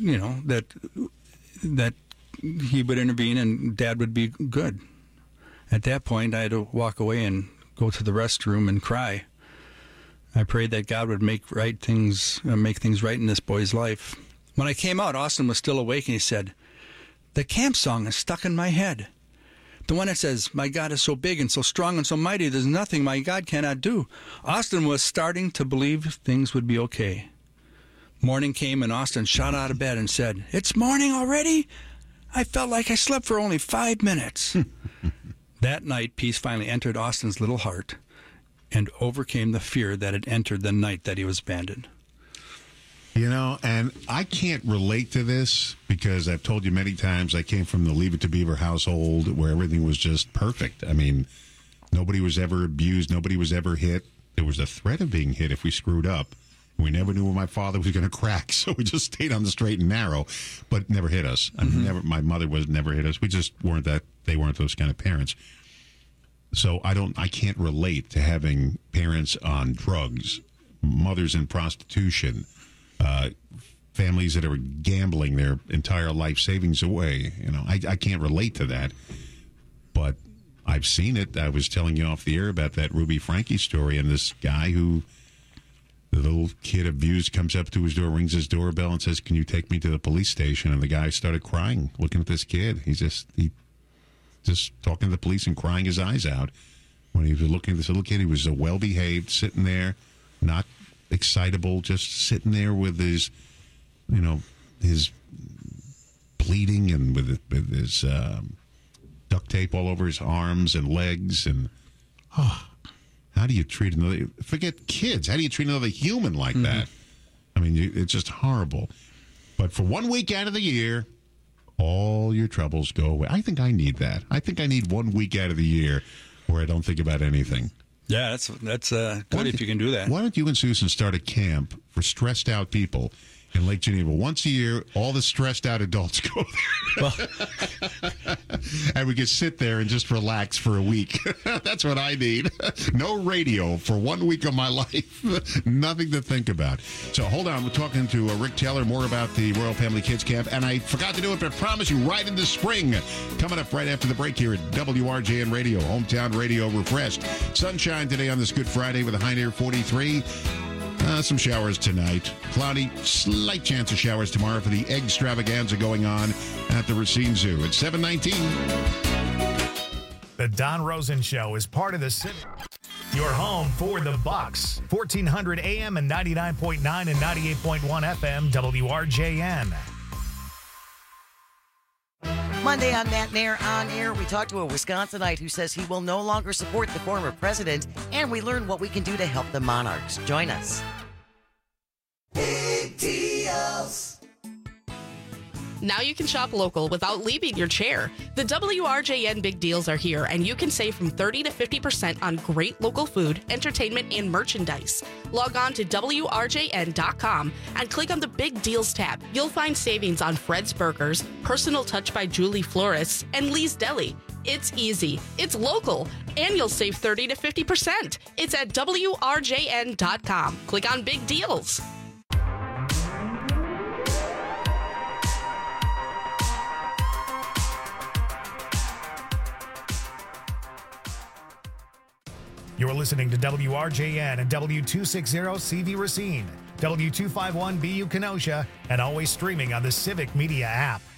he would intervene and Dad would be good. At that point, I had to walk away and go to the restroom and cry. I prayed that God would make things right in this boy's life. When I came out, Austin was still awake, and he said, "The camp song is stuck in my head. The one that says, 'My God is so big and so strong and so mighty, there's nothing my God cannot do.'" Austin was starting to believe things would be okay. Morning came, and Austin shot out of bed and said, "It's morning already? I felt like I slept for only 5 minutes." That night, peace finally entered Austin's little heart and overcame the fear that had entered the night that he was abandoned. And I can't relate to this because I've told you many times I came from the Leave It to Beaver household where everything was just perfect. I mean, nobody was ever abused. Nobody was ever hit. There was a threat of being hit if we screwed up. We never knew when my father was going to crack, so we just stayed on the straight and narrow, but never hit us. Mm-hmm. My mother never hit us. We just they weren't those kind of parents. So I can't relate to having parents on drugs, mothers in prostitution, families that are gambling their entire life savings away. I can't relate to that, but I've seen it. I was telling you off the air about that Ruby Frankie story, and this guy who the little kid abused comes up to his door, rings his doorbell, and says, "Can you take me to the police station?" And the guy started crying, looking at this kid. He just talking to the police and crying his eyes out. When he was looking at this little kid, he was well-behaved, sitting there, not excitable, just sitting there with his, his bleeding and with his duct tape all over his arms and legs. And how do you treat another? Forget kids. How do you treat another human like that? I mean, it's just horrible. But for 1 week out of the year, all your troubles go away. I think I need that. I think I need 1 week out of the year where I don't think about anything. Yeah, that's good if you can do that. Why don't you and Susan start a camp for stressed out people in Lake Geneva? Once a year, all the stressed out adults go there. And we can sit there and just relax for a week. That's what I need. No radio for 1 week of my life. Nothing to think about. So hold on. We're talking to Rick Taylor more about the Royal Family Kids Camp. And I forgot to do it, but I promise you, right in the spring. Coming up right after the break here at WRJN Radio, Hometown Radio Refreshed. Sunshine today on this Good Friday with a high near 43. Some showers tonight. Cloudy, slight chance of showers tomorrow for the egg extravaganza going on at the Racine Zoo. It's 7:19. The Don Rosen Show is part of the city. Your home for the Bucks. 1400 AM and 99.9 and 98.1 FM, WRJN. Monday on Matt Nair On Air, we talk to a Wisconsinite who says he will no longer support the former president, and we learn what we can do to help the Monarchs. Join us. Big Deals. Now you can shop local without leaving your chair. The WRJN Big Deals are here, and you can save from 30 to 50% on great local food, entertainment, and merchandise. Log on to WRJN.com and click on the Big Deals tab. You'll find savings on Fred's Burgers, Personal Touch by Julie Flores, and Lee's Deli. It's easy, it's local, and you'll save 30 to 50%. It's at WRJN.com. Click on Big Deals. You're listening to WRJN and W260CV Racine, W251BU Kenosha, and always streaming on the Civic Media app.